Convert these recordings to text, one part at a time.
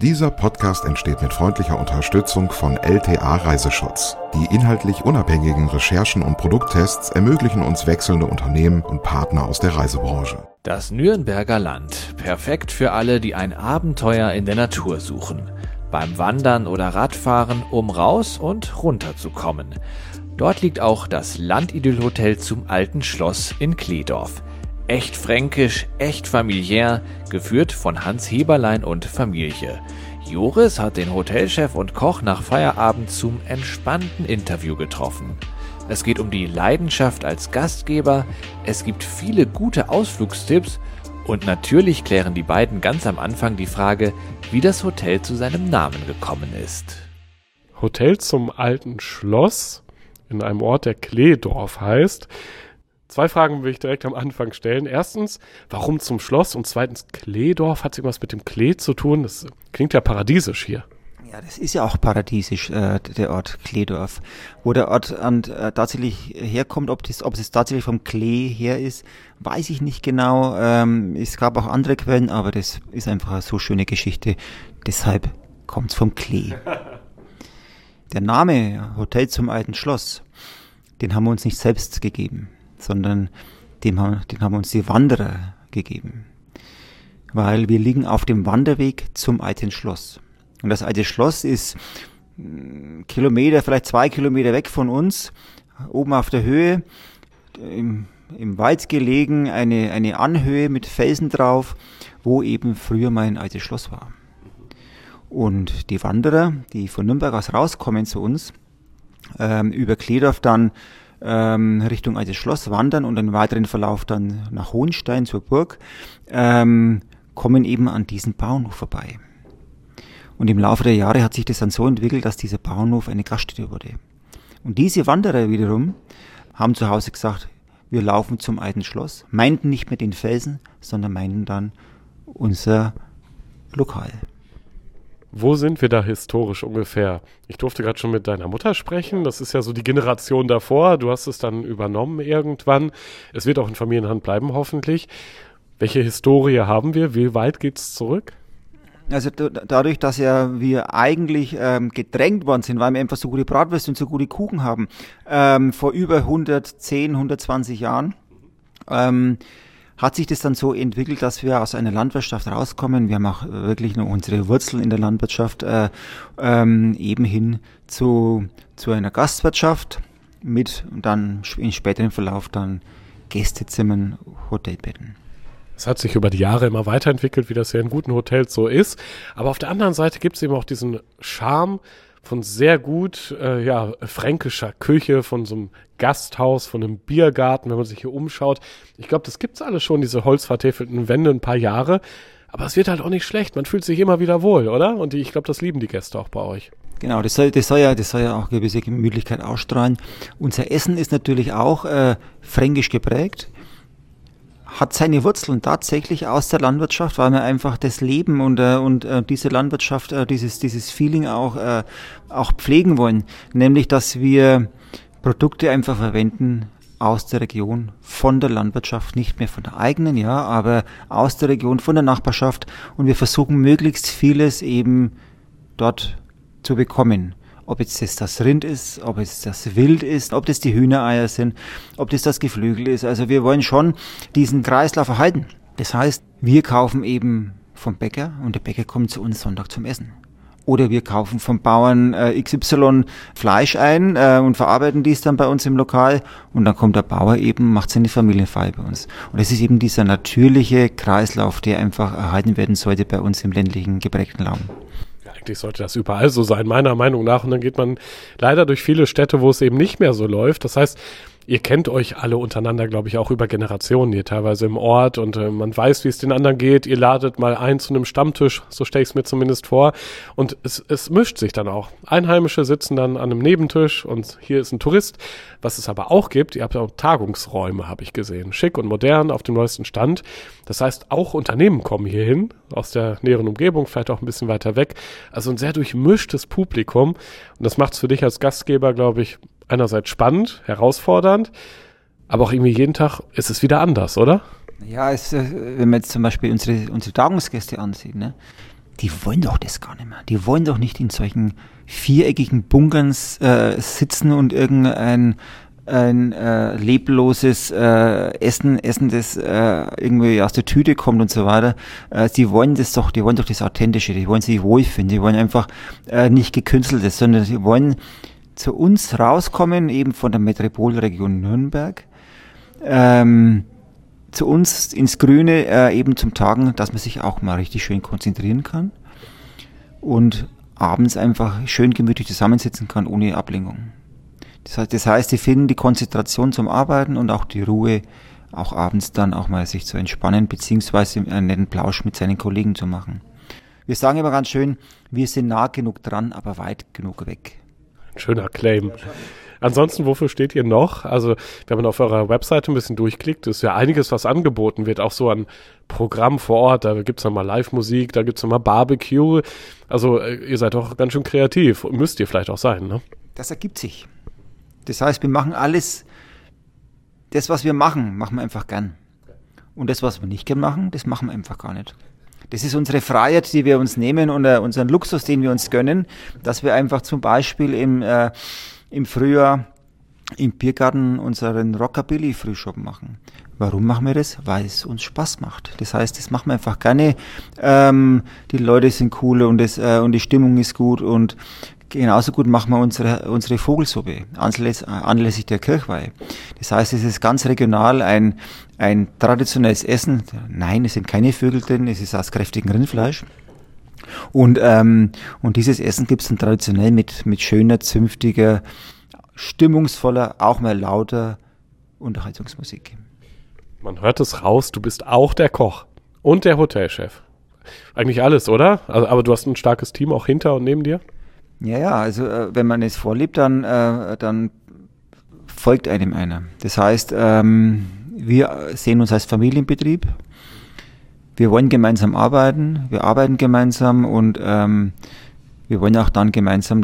Dieser Podcast entsteht mit freundlicher Unterstützung von LTA Reiseschutz. Die inhaltlich unabhängigen Recherchen und Produkttests ermöglichen uns wechselnde Unternehmen und Partner aus der Reisebranche. Das Nürnberger Land. Perfekt für alle, die ein Abenteuer in der Natur suchen. Beim Wandern oder Radfahren, um raus und runter zu kommen. Dort liegt auch das Landidyll-Hotel zum Alten Schloss in Kledorf. Echt fränkisch, echt familiär, geführt von Hans Heberlein und Familie. Joris hat den Hotelchef und Koch nach Feierabend zum entspannten Interview getroffen. Es geht um die Leidenschaft als Gastgeber, es gibt viele gute Ausflugstipps und natürlich klären die beiden ganz am Anfang die Frage, wie das Hotel zu seinem Namen gekommen ist. Hotel zum Alten Schloss in einem Ort, der Kledorf heißt. 2 Fragen will ich direkt am Anfang stellen. Erstens, warum zum Schloss? Und zweitens, Kledorf, hat irgendwas mit dem Klee zu tun? Das klingt ja paradiesisch hier. Ja, das ist ja auch paradiesisch, der Ort Kledorf. Wo der Ort tatsächlich herkommt, ob es tatsächlich vom Klee her ist, weiß ich nicht genau. Es gab auch andere Quellen, aber das ist einfach eine so schöne Geschichte. Deshalb kommt es vom Klee. Der Name Hotel zum Alten Schloss, den haben wir uns nicht selbst gegeben, sondern den haben uns die Wanderer gegeben. Weil wir liegen auf dem Wanderweg zum Alten Schloss. Und das Alte Schloss ist Kilometer, vielleicht 2 Kilometer weg von uns, oben auf der Höhe, im Wald gelegen, eine Anhöhe mit Felsen drauf, wo eben früher mal ein altes Schloss war. Und die Wanderer, die von Nürnberg aus rauskommen zu uns, über Kledorf dann Richtung Altes Schloss wandern und im weiteren Verlauf dann nach Hohenstein zur Burg, kommen eben an diesem Bauernhof vorbei. Und im Laufe der Jahre hat sich das dann so entwickelt, dass dieser Bauernhof eine Gaststätte wurde. Und diese Wanderer wiederum haben zu Hause gesagt, wir laufen zum Alten Schloss, meinten nicht mehr den Felsen, sondern meinten dann unser Lokal. Wo sind wir da historisch ungefähr? Ich durfte gerade schon mit deiner Mutter sprechen. Das ist ja so die Generation davor. Du hast es dann übernommen irgendwann. Es wird auch in Familienhand bleiben, hoffentlich. Welche Historie haben wir? Wie weit geht's zurück? Also dadurch, dass ja wir eigentlich gedrängt worden sind, weil wir einfach so gute Bratwürste und so gute Kuchen haben, vor über 110, 120 Jahren, hat sich das dann so entwickelt, dass wir aus einer Landwirtschaft rauskommen. Wir haben auch wirklich noch unsere Wurzeln in der Landwirtschaft eben hin zu einer Gastwirtschaft mit dann im späteren Verlauf dann Gästezimmern, Hotelbetten. Es hat sich über die Jahre immer weiterentwickelt, wie das ja in guten Hotels so ist. Aber auf der anderen Seite gibt es eben auch diesen Charme von sehr gut fränkischer Küche, von so einem Gasthaus, von einem Biergarten, wenn man sich hier umschaut. Ich glaube, das gibt's alles schon, diese holzvertäfelten Wände, ein paar Jahre. Aber es wird halt auch nicht schlecht. Man fühlt sich immer wieder wohl, oder? Und ich glaube, das lieben die Gäste auch bei euch. Genau, das soll ja auch gewisse Gemütlichkeit ausstrahlen. Unser Essen ist natürlich auch fränkisch geprägt. Hat seine Wurzeln tatsächlich aus der Landwirtschaft, weil wir einfach das Leben und diese Landwirtschaft, dieses Feeling auch pflegen wollen. Nämlich, dass wir Produkte einfach verwenden aus der Region, von der Landwirtschaft, nicht mehr von der eigenen, ja, aber aus der Region, von der Nachbarschaft. Und wir versuchen möglichst vieles eben dort zu bekommen. Ob jetzt das Rind ist, ob es das Wild ist, ob das die Hühnereier sind, ob das Geflügel ist. Also wir wollen schon diesen Kreislauf erhalten. Das heißt, wir kaufen eben vom Bäcker und der Bäcker kommt zu uns Sonntag zum Essen. Oder wir kaufen vom Bauern XY Fleisch ein und verarbeiten dies dann bei uns im Lokal und dann kommt der Bauer eben, macht seine Familienfeier bei uns. Und es ist eben dieser natürliche Kreislauf, der einfach erhalten werden sollte bei uns im ländlichen geprägten Raum. Eigentlich sollte das überall so sein, meiner Meinung nach. Und dann geht man leider durch viele Städte, wo es eben nicht mehr so läuft. Das heißt, ihr kennt euch alle untereinander, glaube ich, auch über Generationen hier teilweise im Ort. Und man weiß, wie es den anderen geht. Ihr ladet mal ein zu einem Stammtisch, so stelle ich es mir zumindest vor. Und es mischt sich dann auch. Einheimische sitzen dann an einem Nebentisch und hier ist ein Tourist. Was es aber auch gibt, ihr habt ja auch Tagungsräume, habe ich gesehen. Schick und modern, auf dem neuesten Stand. Das heißt, auch Unternehmen kommen hier hin, aus der näheren Umgebung, vielleicht auch ein bisschen weiter weg. Also ein sehr durchmischtes Publikum. Und das macht es für dich als Gastgeber, glaube ich, einerseits spannend, herausfordernd, aber auch irgendwie jeden Tag ist es wieder anders, oder? Ja, wenn man jetzt zum Beispiel unsere Tagungsgäste ansieht, ne? die wollen doch das gar nicht mehr. Die wollen doch nicht in solchen viereckigen Bunkern sitzen und irgendein lebloses Essen, das irgendwie aus der Tüte kommt und so weiter. Die wollen das Authentische, die wollen sich wohlfühlen, die wollen einfach nicht gekünsteltes, sondern sie wollen zu uns rauskommen, eben von der Metropolregion Nürnberg, zu uns ins Grüne, eben zum Tagen, dass man sich auch mal richtig schön konzentrieren kann und abends einfach schön gemütlich zusammensitzen kann, ohne Ablenkung. Das heißt, sie finden die Konzentration zum Arbeiten und auch die Ruhe, auch abends dann auch mal sich zu entspannen, beziehungsweise einen netten Plausch mit seinen Kollegen zu machen. Wir sagen immer ganz schön, wir sind nah genug dran, aber weit genug weg. Ein schöner Claim. Ansonsten, wofür steht ihr noch? Also, wenn man auf eurer Webseite ein bisschen durchklickt, ist ja einiges, was angeboten wird, auch so an Programm vor Ort. Da gibt's dann mal Live-Musik, da gibt's dann mal Barbecue. Also, ihr seid doch ganz schön kreativ. Müsst ihr vielleicht auch sein, ne? Das ergibt sich. Das heißt, wir machen alles, das, was wir machen wir einfach gern. Und das, was wir nicht gern machen, das machen wir einfach gar nicht. Das ist unsere Freiheit, die wir uns nehmen und unseren Luxus, den wir uns gönnen, dass wir einfach zum Beispiel im Frühjahr im Biergarten unseren Rockabilly-Frühshop machen. Warum machen wir das? Weil es uns Spaß macht. Das heißt, das machen wir einfach gerne. Die Leute sind cool und die Stimmung ist gut und genauso gut machen wir unsere Vogelsuppe anlässlich der Kirchweihe. Das heißt, es ist ganz regional ein traditionelles Essen. Nein, es sind keine Vögel drin, es ist aus kräftigem Rindfleisch. Und dieses Essen gibt es dann traditionell mit schöner, zünftiger, stimmungsvoller, auch mal lauter Unterhaltungsmusik. Man hört es raus, du bist auch der Koch und der Hotelchef. Eigentlich alles, oder? Also, aber du hast ein starkes Team auch hinter und neben dir? Ja, also wenn man es vorlebt, dann folgt einem einer. Das heißt, wir sehen uns als Familienbetrieb. Wir wollen gemeinsam arbeiten, wir arbeiten gemeinsam und wir wollen auch dann gemeinsam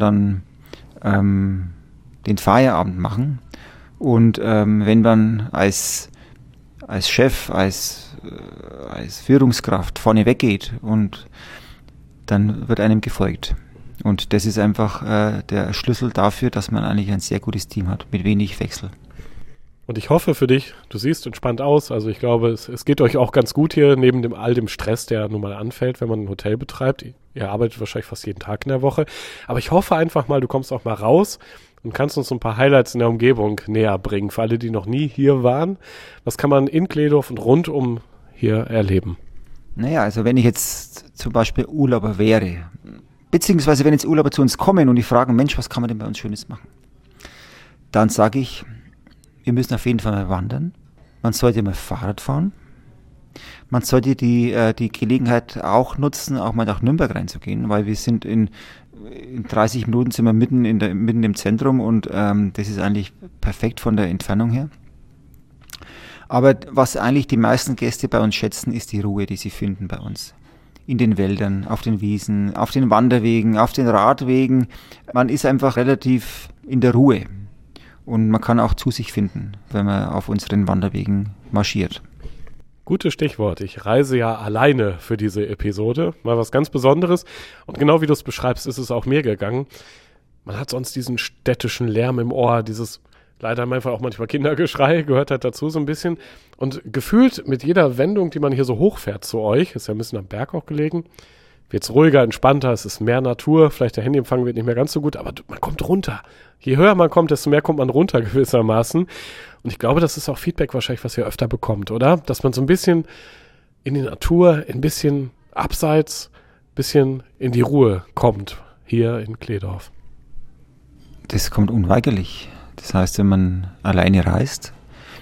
den Feierabend machen. Und wenn man als Chef, als Führungskraft vorne weggeht und dann wird einem gefolgt. Und das ist einfach der Schlüssel dafür, dass man eigentlich ein sehr gutes Team hat, mit wenig Wechsel. Und ich hoffe für dich, du siehst entspannt aus. Also ich glaube, es geht euch auch ganz gut hier, neben all dem Stress, der nun mal anfällt, wenn man ein Hotel betreibt. Ihr arbeitet wahrscheinlich fast jeden Tag in der Woche. Aber ich hoffe einfach mal, du kommst auch mal raus und kannst uns ein paar Highlights in der Umgebung näher bringen. Für alle, die noch nie hier waren, was kann man in Kledorf und rundum hier erleben? Naja, also wenn ich jetzt zum Beispiel Urlauber wäre, beziehungsweise wenn jetzt Urlauber zu uns kommen und die fragen, Mensch, was kann man denn bei uns Schönes machen? Dann sage ich, wir müssen auf jeden Fall mal wandern. Man sollte mal Fahrrad fahren. Man sollte die Gelegenheit auch nutzen, auch mal nach Nürnberg reinzugehen, weil wir sind in 30 Minuten sind wir mitten im Zentrum und das ist eigentlich perfekt von der Entfernung her. Aber was eigentlich die meisten Gäste bei uns schätzen, ist die Ruhe, die sie finden bei uns. In den Wäldern, auf den Wiesen, auf den Wanderwegen, auf den Radwegen. Man ist einfach relativ in der Ruhe. Und man kann auch zu sich finden, wenn man auf unseren Wanderwegen marschiert. Gutes Stichwort. Ich reise ja alleine für diese Episode. Mal was ganz Besonderes. Und genau wie du es beschreibst, ist es auch mir gegangen. Man hat sonst diesen städtischen Lärm im Ohr, dieses leider manchmal auch manchmal Kindergeschrei, gehört halt dazu so ein bisschen. Und gefühlt mit jeder Wendung, die man hier so hochfährt zu euch, ist ja ein bisschen am Berg auch gelegen, wird es ruhiger, entspannter, es ist mehr Natur, vielleicht der Handyempfang wird nicht mehr ganz so gut, aber man kommt runter. Je höher man kommt, desto mehr kommt man runter gewissermaßen. Und ich glaube, das ist auch Feedback wahrscheinlich, was ihr öfter bekommt, oder? Dass man so ein bisschen in die Natur, ein bisschen abseits, ein bisschen in die Ruhe kommt, hier in Kledorf. Das kommt unweigerlich. Das heißt, wenn man alleine reist,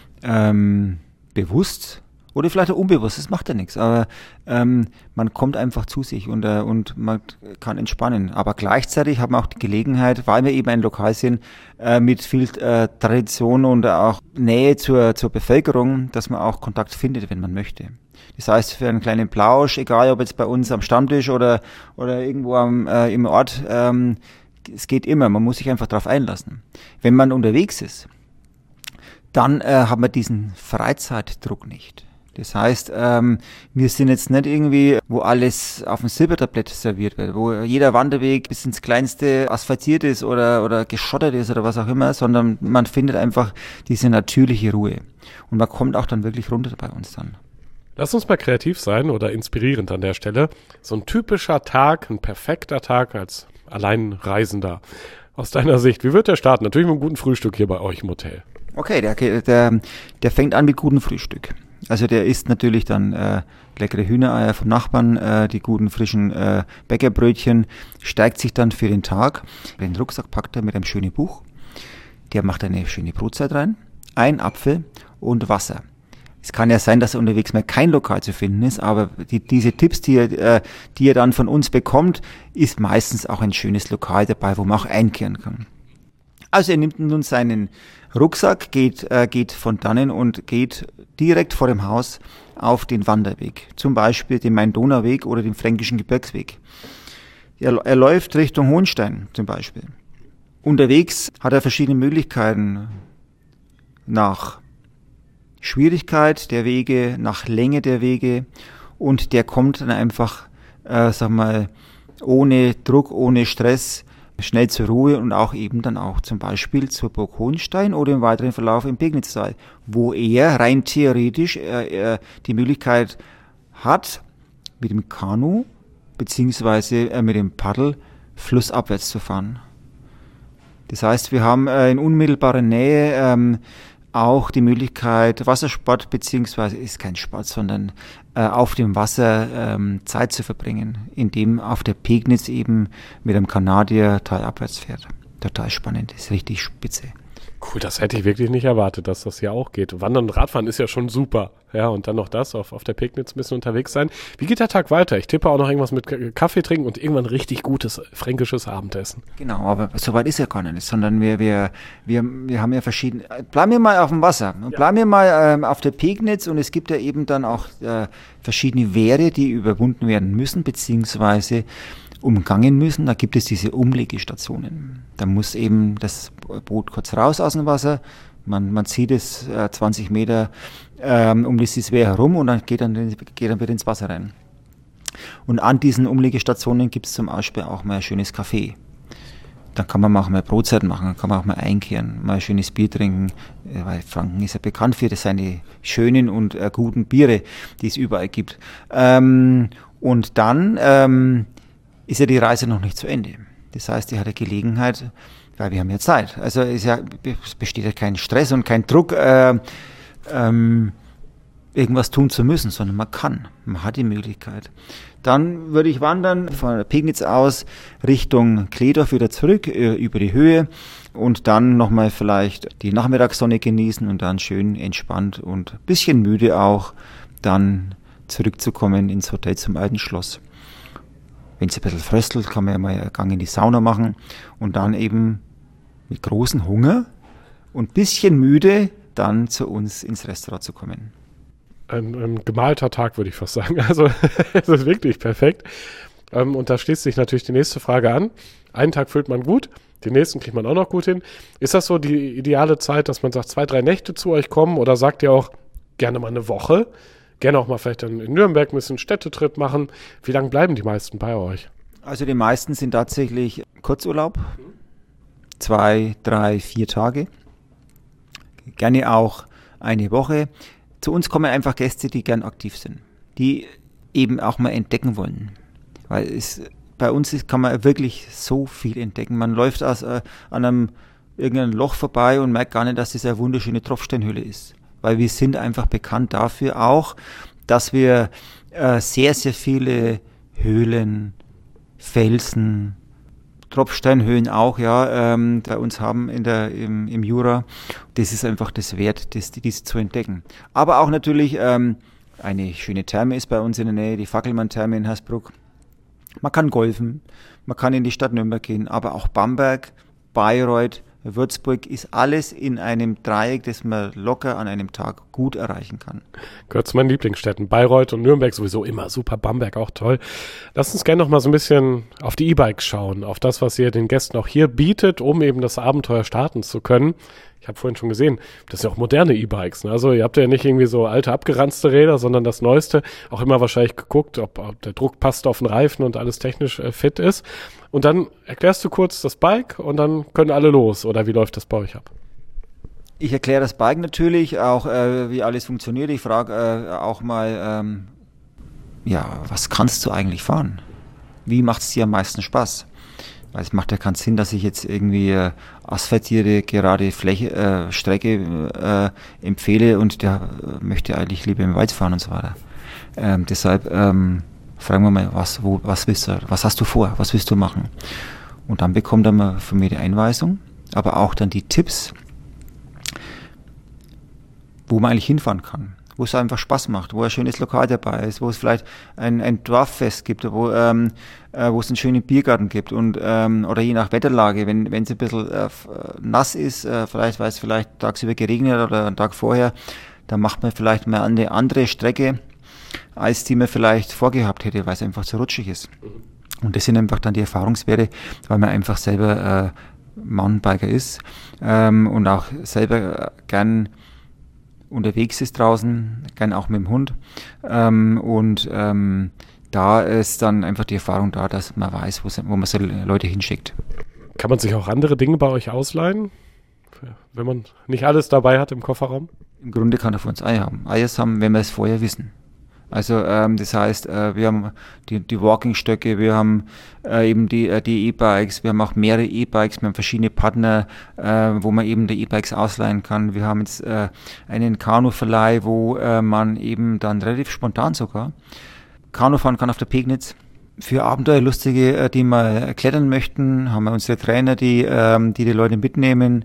bewusst oder vielleicht auch unbewusst, das macht ja nichts, aber man kommt einfach zu sich und man kann entspannen. Aber gleichzeitig hat man auch die Gelegenheit, weil wir eben ein Lokal sind, mit viel Tradition und auch Nähe zur Bevölkerung, dass man auch Kontakt findet, wenn man möchte. Das heißt, für einen kleinen Plausch, egal ob jetzt bei uns am Stammtisch oder irgendwo im Ort, es geht immer, man muss sich einfach darauf einlassen. Wenn man unterwegs ist, dann hat man diesen Freizeitdruck nicht. Das heißt, wir sind jetzt nicht irgendwie, wo alles auf dem Silbertablett serviert wird, wo jeder Wanderweg bis ins Kleinste asphaltiert ist oder geschottert ist oder was auch immer, sondern man findet einfach diese natürliche Ruhe. Und man kommt auch dann wirklich runter bei uns dann. Lass uns mal kreativ sein oder inspirierend an der Stelle. So ein typischer Tag, ein perfekter Tag als Alleinreisender. Aus deiner Sicht, wie wird der starten? Natürlich mit einem guten Frühstück hier bei euch im Hotel. Okay, der fängt an mit gutem Frühstück. Also der isst natürlich dann leckere Hühnereier vom Nachbarn, die guten frischen Bäckerbrötchen, steigt sich dann für den Tag. Den Rucksack packt er mit einem schönen Buch. Der macht eine schöne Brotzeit rein, ein Apfel und Wasser. Es kann ja sein, dass unterwegs mal kein Lokal zu finden ist, aber diese Tipps, die er dann von uns bekommt, ist meistens auch ein schönes Lokal dabei, wo man auch einkehren kann. Also er nimmt nun seinen Rucksack, geht von dannen und geht direkt vor dem Haus auf den Wanderweg, zum Beispiel den Main-Donau-Weg oder den Fränkischen Gebirgsweg. Er läuft Richtung Hohenstein zum Beispiel. Unterwegs hat er verschiedene Möglichkeiten nach Schwierigkeit der Wege, nach Länge der Wege und der kommt dann einfach, ohne Druck, ohne Stress schnell zur Ruhe und auch eben dann auch zum Beispiel zur Burg Hohenstein oder im weiteren Verlauf im Pegnitztal, wo er rein theoretisch die Möglichkeit hat, mit dem Kanu beziehungsweise mit dem Paddel flussabwärts zu fahren. Das heißt, wir haben in unmittelbarer Nähe auch die Möglichkeit, Wassersport, beziehungsweise ist kein Sport, sondern auf dem Wasser Zeit zu verbringen, indem auf der Pegnitz eben mit einem Kanadier talabwärts fährt. Total spannend, ist richtig spitze. Cool, das hätte ich wirklich nicht erwartet, dass das hier auch geht. Wandern und Radfahren ist ja schon super. Ja, und dann noch das, auf der Pegnitz ein bisschen unterwegs sein. Wie geht der Tag weiter? Ich tippe auch noch irgendwas mit Kaffee trinken und irgendwann richtig gutes fränkisches Abendessen. Genau, aber so weit ist ja gar nicht, sondern wir haben ja verschiedene, bleiben wir mal auf dem Wasser, bleiben wir mal auf der Pegnitz und es gibt ja eben dann auch verschiedene Wehre, die überwunden werden müssen, beziehungsweise umgangen müssen. Da gibt es diese Umlegestationen. Da muss eben das Boot kurz raus aus dem Wasser. Man zieht es 20 Meter um dieses Wehr herum und dann geht dann wieder ins Wasser rein. Und an diesen Umlegestationen gibt es zum Beispiel auch mal ein schönes Café. Da kann man auch mal Brotzeit machen, kann man auch mal einkehren, mal ein schönes Bier trinken, weil Franken ist ja bekannt für seine schönen und guten Biere, die es überall gibt. Und dann ist ja die Reise noch nicht zu Ende. Das heißt, die hat eine Gelegenheit, weil wir haben ja Zeit. Also es besteht ja kein Stress und kein Druck, irgendwas tun zu müssen, sondern man hat die Möglichkeit. Dann würde ich wandern von der Pegnitz aus Richtung Kledorf wieder zurück, über die Höhe und dann nochmal vielleicht die Nachmittagssonne genießen und dann schön entspannt und ein bisschen müde auch dann zurückzukommen ins Hotel zum Alten Schloss. Wenn es ein bisschen fröstelt, kann man ja mal einen Gang in die Sauna machen und dann eben mit großem Hunger und ein bisschen müde dann zu uns ins Restaurant zu kommen. Ein gemalter Tag, würde ich fast sagen. Also es ist wirklich perfekt. Und da schließt sich natürlich die nächste Frage an. Einen Tag füllt man gut, den nächsten kriegt man auch noch gut hin. Ist das so die ideale Zeit, dass man sagt, 2-3 Nächte zu euch kommen oder sagt ihr auch gerne mal eine Woche? Gerne auch mal vielleicht dann in Nürnberg ein bisschen Städtetrip machen. Wie lange bleiben die meisten bei euch? Also die meisten sind tatsächlich Kurzurlaub. 2, 3, 4 Tage. Gerne auch eine Woche. Zu uns kommen einfach Gäste, die gern aktiv sind. Die eben auch mal entdecken wollen. Weil bei uns kann man wirklich so viel entdecken. Man läuft an irgendeinem Loch vorbei und merkt gar nicht, dass das eine wunderschöne Tropfsteinhöhle ist. Weil wir sind einfach bekannt dafür auch, dass wir sehr, sehr viele Höhlen, Felsen, Tropfsteinhöhlen auch, bei uns haben im Jura. Das ist einfach das Wert, diese zu entdecken. Aber auch natürlich eine schöne Therme ist bei uns in der Nähe, die Fackelmann-Therme in Hersbruck. Man kann golfen, man kann in die Stadt Nürnberg gehen, aber auch Bamberg, Bayreuth, Würzburg ist alles in einem Dreieck, das man locker an einem Tag gut erreichen kann. Gehört zu meinen Lieblingsstädten. Bayreuth und Nürnberg sowieso immer super, Bamberg auch toll. Lass uns gerne noch mal so ein bisschen auf die E-Bikes schauen, auf das, was ihr den Gästen auch hier bietet, um eben das Abenteuer starten zu können. ich habe vorhin schon gesehen, das sind ja auch moderne E-Bikes. Ne? Also ihr habt ja nicht irgendwie so alte, abgeranzte Räder, sondern das Neueste. Auch immer wahrscheinlich geguckt, ob der Druck passt auf den Reifen und alles technisch fit ist. Und dann erklärst du kurz das Bike und dann können alle los. Oder wie läuft das bei euch ab? Ich erkläre das Bike natürlich, auch wie alles funktioniert. Ich frage auch mal, was kannst du eigentlich fahren? Wie macht es dir am meisten Spaß? Weil es macht ja keinen Sinn, dass ich jetzt irgendwie asphaltierte, gerade Strecke empfehle und der möchte eigentlich lieber im Wald fahren und so weiter. Deshalb fragen wir mal, was willst du, was hast du vor, was willst du machen? Und dann bekommt er mal von mir die Einweisung, aber auch dann die Tipps, wo man eigentlich hinfahren kann, wo es einfach Spaß macht, wo ein schönes Lokal dabei ist, wo es vielleicht ein Dorffest gibt, wo es einen schönen Biergarten gibt und oder je nach Wetterlage, wenn es ein bisschen nass ist, vielleicht weil es vielleicht tagsüber geregnet oder einen Tag vorher, dann macht man vielleicht mal eine andere Strecke, als die man vielleicht vorgehabt hätte, weil es einfach zu rutschig ist. Und das sind einfach dann die Erfahrungswerte, weil man einfach selber Mountainbiker ist und auch selber gern unterwegs ist draußen, gern auch mit dem Hund. Da ist dann einfach die Erfahrung da, dass man weiß, wo man so Leute hinschickt. Kann man sich auch andere Dinge bei euch ausleihen, wenn man nicht alles dabei hat im Kofferraum? Im Grunde kann er von uns Eier haben. Eier haben, wenn wir es vorher wissen. Also das heißt, wir haben die Walking-Stöcke, wir haben eben die E-Bikes, wir haben auch mehrere E-Bikes, wir haben verschiedene Partner, wo man eben die E-Bikes ausleihen kann. Wir haben jetzt einen Kanuverleih, wo man eben dann relativ spontan sogar Kanu fahren kann auf der Pegnitz. Für Abenteuerlustige, die mal klettern möchten, haben wir unsere Trainer, die Leute mitnehmen.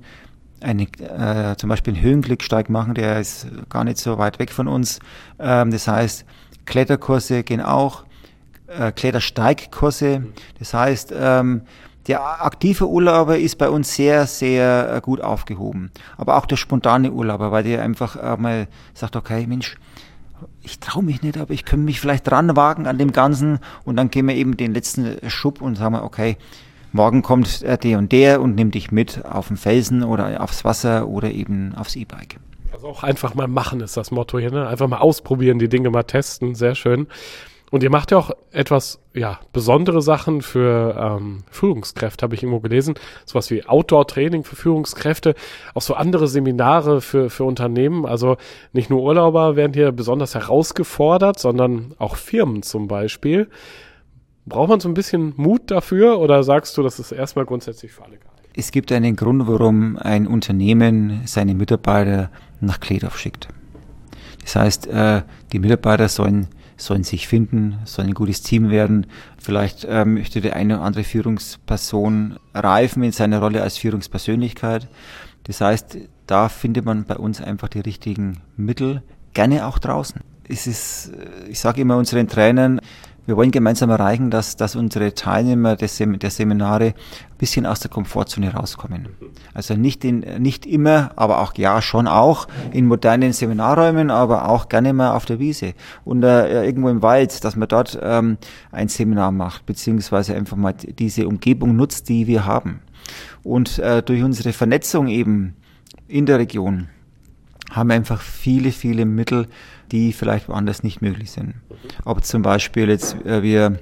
Zum Beispiel einen Höhenglücksteig machen, der ist gar nicht so weit weg von uns. Das heißt, Kletterkurse gehen auch, Klettersteigkurse. Das heißt, der aktive Urlauber ist bei uns sehr, sehr gut aufgehoben. Aber auch der spontane Urlauber, weil der einfach mal sagt, okay, Mensch, ich traue mich nicht, aber ich könnte mich vielleicht dran wagen an dem Ganzen. Und dann gehen wir eben den letzten Schub und sagen wir, okay, morgen kommt der und nimmt dich mit auf den Felsen oder aufs Wasser oder eben aufs E-Bike. Also auch einfach mal machen ist das Motto hier, ne? Einfach mal ausprobieren, die Dinge mal testen, sehr schön. Und ihr macht ja auch etwas, besondere Sachen für Führungskräfte, habe ich irgendwo gelesen. Sowas wie Outdoor-Training für Führungskräfte, auch so andere Seminare für Unternehmen. Also nicht nur Urlauber werden hier besonders herausgefordert, sondern auch Firmen zum Beispiel. Braucht man so ein bisschen Mut dafür oder sagst du, das ist erstmal grundsätzlich für alle geil? Es gibt einen Grund, warum ein Unternehmen seine Mitarbeiter nach Kledorf schickt. Das heißt, die Mitarbeiter sollen sich finden, sollen ein gutes Team werden. Vielleicht möchte die eine oder andere Führungsperson reifen in seiner Rolle als Führungspersönlichkeit. Das heißt, da findet man bei uns einfach die richtigen Mittel, gerne auch draußen. Ich sage immer unseren Trainern, wir wollen gemeinsam erreichen, dass unsere Teilnehmer der Seminare ein bisschen aus der Komfortzone rauskommen. Also nicht immer, aber auch schon auch in modernen Seminarräumen, aber auch gerne mal auf der Wiese und irgendwo im Wald, dass man dort ein Seminar macht, beziehungsweise einfach mal diese Umgebung nutzt, die wir haben. Und durch unsere Vernetzung eben in der Region haben wir einfach viele, viele Mittel, die vielleicht woanders nicht möglich sind. Ob zum Beispiel jetzt wir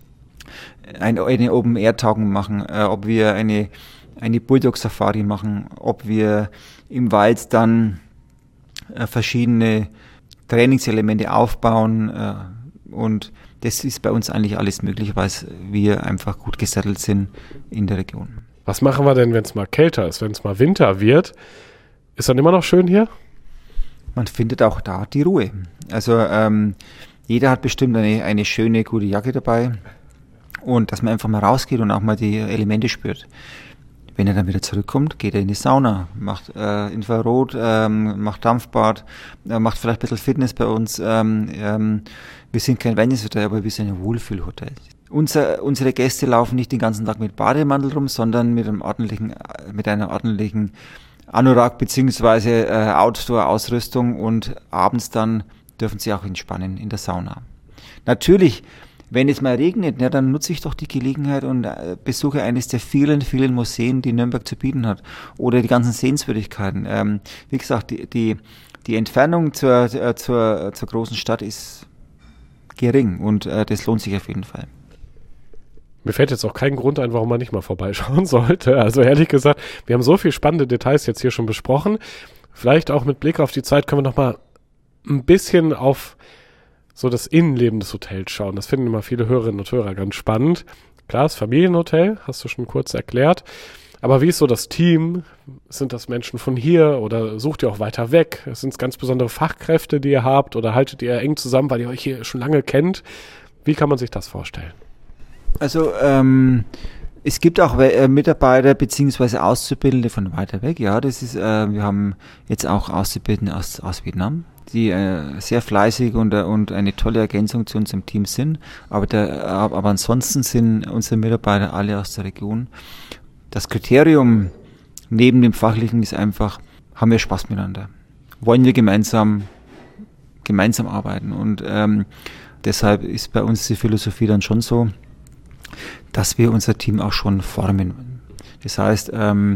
eine Open-Air-Tagung machen, ob wir eine Bulldog-Safari machen, ob wir im Wald dann verschiedene Trainingselemente aufbauen und das ist bei uns eigentlich alles möglich, weil wir einfach gut gesettelt sind in der Region. Was machen wir denn, wenn es mal kälter ist, wenn es mal Winter wird? Ist dann immer noch schön hier? Man findet auch da die Ruhe. Also jeder hat bestimmt eine schöne, gute Jacke dabei und dass man einfach mal rausgeht und auch mal die Elemente spürt. Wenn er dann wieder zurückkommt, geht er in die Sauna, macht Infrarot, macht Dampfbad, macht vielleicht ein bisschen Fitness bei uns. Wir sind kein Wellnesshotel, aber wir sind ein Wohlfühlhotel. Unsere Gäste laufen nicht den ganzen Tag mit Bademantel rum, sondern mit einer ordentlichen Anorak bzw. Outdoor-Ausrüstung und abends dann dürfen sie auch entspannen in der Sauna. Natürlich wenn es mal regnet, ja, dann nutze ich doch die Gelegenheit und besuche eines der vielen, vielen Museen, die Nürnberg zu bieten hat. Oder die ganzen Sehenswürdigkeiten. Wie gesagt, die Entfernung zur großen Stadt ist gering und das lohnt sich auf jeden Fall. Mir fällt jetzt auch kein Grund ein, warum man nicht mal vorbeischauen sollte. Also ehrlich gesagt, wir haben so viele spannende Details jetzt hier schon besprochen. Vielleicht auch mit Blick auf die Zeit können wir noch mal ein bisschen auf so das Innenleben des Hotels schauen. Das finden immer viele Hörerinnen und Hörer ganz spannend. Klar, das Familienhotel, hast du schon kurz erklärt. Aber wie ist so das Team? Sind das Menschen von hier oder sucht ihr auch weiter weg? Sind es ganz besondere Fachkräfte, die ihr habt oder haltet ihr eng zusammen, weil ihr euch hier schon lange kennt? Wie kann man sich das vorstellen? Also es gibt auch Mitarbeiter bzw. Auszubildende von weiter weg. Ja, das ist. Wir haben jetzt auch Auszubildende aus Vietnam, die sehr fleißig und eine tolle Ergänzung zu unserem Team sind. Aber ansonsten sind unsere Mitarbeiter alle aus der Region. Das Kriterium neben dem Fachlichen ist einfach: Haben wir Spaß miteinander? Wollen wir gemeinsam arbeiten? Und deshalb ist bei uns die Philosophie dann schon so, dass wir unser Team auch schon formen. Das heißt,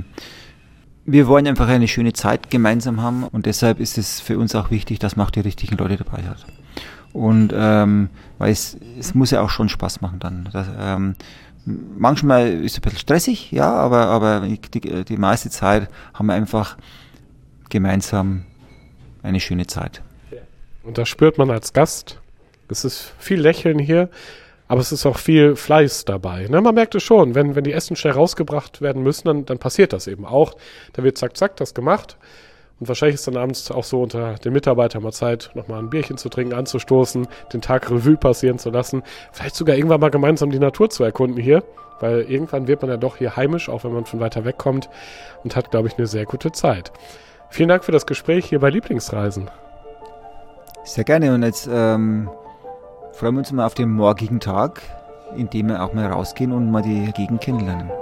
wir wollen einfach eine schöne Zeit gemeinsam haben und deshalb ist es für uns auch wichtig, dass man auch die richtigen Leute dabei hat. Und weil es muss ja auch schon Spaß machen dann. Manchmal ist es ein bisschen stressig, ja, aber die meiste Zeit haben wir einfach gemeinsam eine schöne Zeit. Und das spürt man als Gast. Es ist viel Lächeln hier. Aber es ist auch viel Fleiß dabei. Ne? Man merkt es schon, wenn die Essen schnell rausgebracht werden müssen, dann passiert das eben auch. Da wird zack, zack, das gemacht. Und wahrscheinlich ist dann abends auch so unter den Mitarbeitern mal Zeit, nochmal ein Bierchen zu trinken, anzustoßen, den Tag Revue passieren zu lassen. Vielleicht sogar irgendwann mal gemeinsam die Natur zu erkunden hier. Weil irgendwann wird man ja doch hier heimisch, auch wenn man von weiter weg kommt. Und hat, glaube ich, eine sehr gute Zeit. Vielen Dank für das Gespräch hier bei Lieblingsreisen. Sehr gerne. Und jetzt freuen wir uns mal auf den morgigen Tag, in dem wir auch mal rausgehen und mal die Gegend kennenlernen.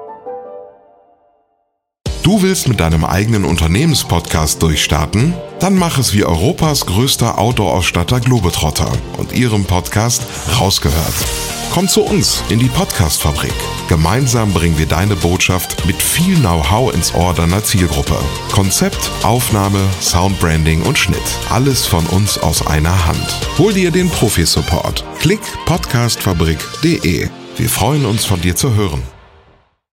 Du willst mit deinem eigenen Unternehmenspodcast durchstarten? Dann mach es wie Europas größter Outdoor-Ausstatter Globetrotter und ihrem Podcast Rausgehört. Komm zu uns in die Podcast-Fabrik. Gemeinsam bringen wir deine Botschaft mit viel Know-how ins Ohr deiner Zielgruppe. Konzept, Aufnahme, Soundbranding und Schnitt. Alles von uns aus einer Hand. Hol dir den Profi-Support. Klick podcastfabrik.de. Wir freuen uns, von dir zu hören.